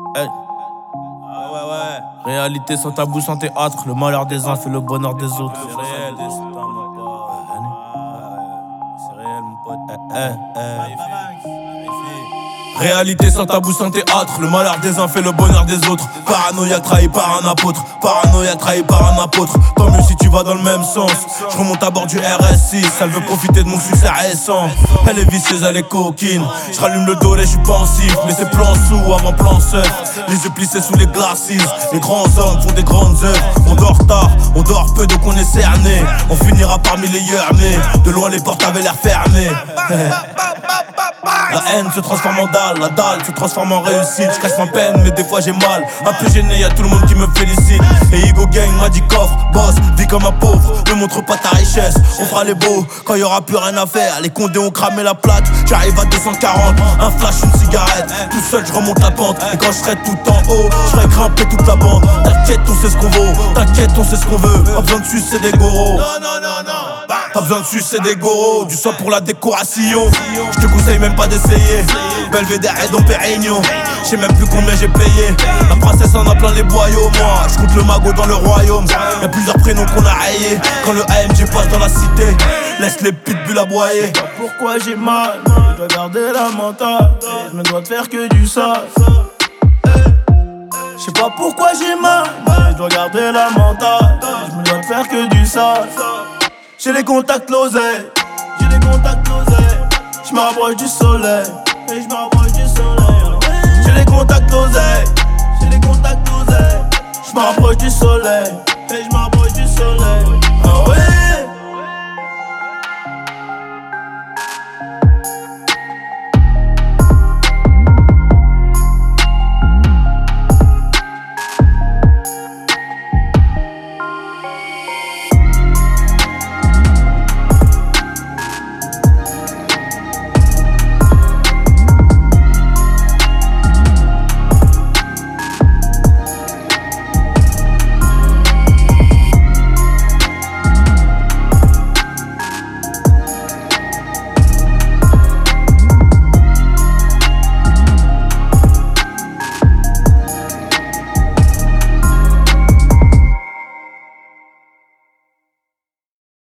Hey. Ah ouais, ouais. Réalité sans tabou, sans théâtre. Le malheur des uns fait le bonheur des autres. C'est réel, c'est réel, mon pote. Réalité sans tabou, sans théâtre. Le malheur des uns fait le bonheur des autres. Paranoïaque trahi par un apôtre. Paranoïaque trahi par un apôtre. Tant mieux si tu vas dans le même sens. Je remonte à bord du RS6. Elle veut profiter de mon succès récent. Elle est vicieuse, elle est coquine. Je rallume le dos, je suis pensif. Mais c'est plan sous avant plan seuf. Les yeux plissés sous les glacis. Les grands hommes font des grandes œuvres. On dort tard, on dort peu donc on est cerné. On finira parmi les mais de loin les portes avaient l'air fermées. La haine se transforme en dalle, la dalle se transforme en réussite. Je cache ma peine mais des fois j'ai mal. Un peu gêné, y'a tout le monde qui me félicite. Et Igo Gang m'a dit coffre, boss, vis comme un pauvre. Ne montre pas ta richesse, on fera les beaux quand y'aura plus rien à faire. Les condés ont cramé la plaque, j'arrive à 240. Un flash, une cigarette, tout seul je remonte la pente. Et quand je serai tout en haut, je ferai grimper toute la bande. T'inquiète, on sait ce qu'on vaut, t'inquiète, on sait ce qu'on veut. Pas besoin de sucer des goros. Pas besoin de sucer des goros, du sang pour la décoration. Je te conseille même pas d'essayer. Belvédère et Dom Pérignon. Je sais même plus combien j'ai payé. La princesse en a plein les boyaux. Moi, je compte le magot dans le royaume. Y'a plusieurs prénoms qu'on a rayés. Quand le AMG passe dans la cité, laisse les pitbulls aboyer. Pourquoi j'ai mal, je dois garder la mentale. Je me dois de faire que du sale. Je sais pas pourquoi j'ai mal, mais je dois garder la mentale. Je me dois de faire que du sale. J'ai les contacts l'oseille, j'ai les contacts l'oseille. Je me rapproche du soleil, et je me rapproche du soleil. J'ai les contacts l'oseille, j'ai les contacts l'oseille. Je me rapproche du soleil.